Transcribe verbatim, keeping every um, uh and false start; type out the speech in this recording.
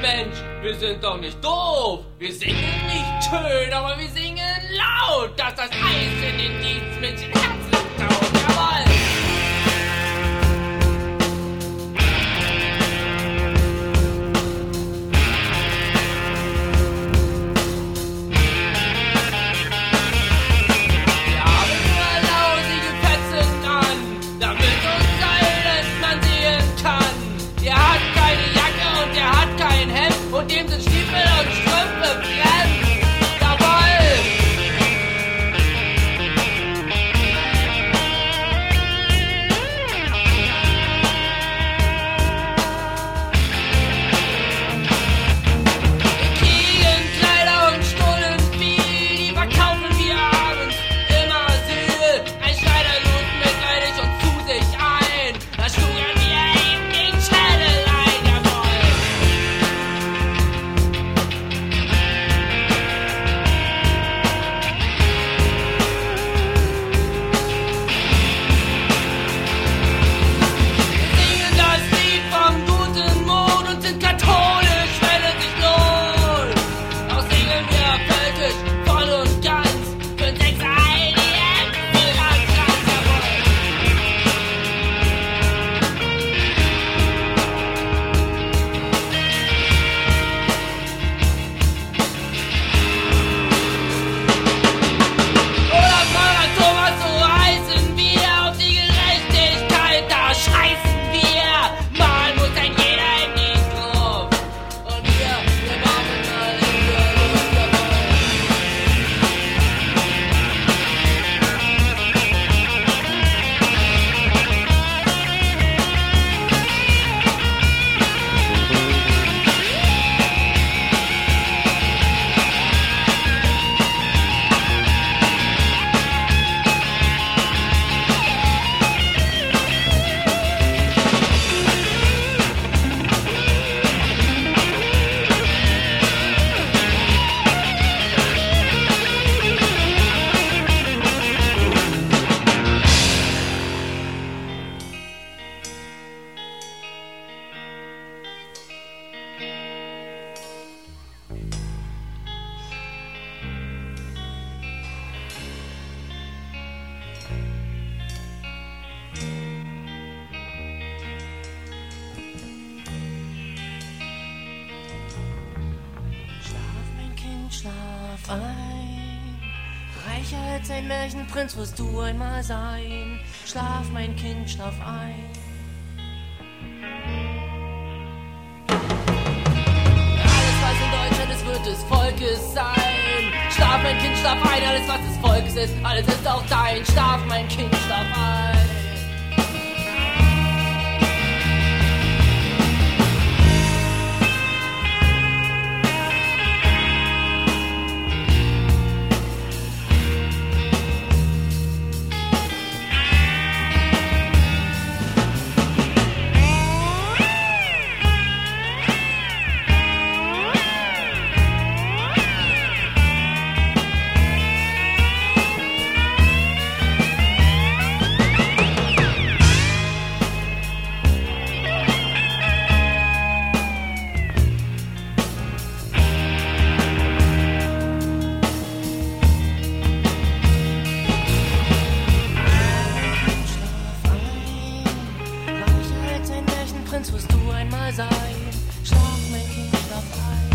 Mensch, wir sind doch nicht doof. Wir singen nicht schön, aber wir singen laut, dass das Eis in den Dienstmädchen herzlich taut. Jawohl! Wir haben nur lausige Fetzen an, damit uns alles man sehen kann. Der hat keine Jacke und der hat kein Hemd und dem sind Stiefel und Strümpfe fremd. Schlaf ein, reicher als ein Märchenprinz wirst du einmal sein. Schlaf, mein Kind, schlaf ein. Alles, was in Deutschland ist, wird des Volkes sein. Schlaf, mein Kind, schlaf ein. Alles, was des Volkes ist, alles ist auch dein. Schlaf, mein Kind, schlaf ein. Prinz wirst du einmal sein. Schlaf, mein Kind, schlaf ein.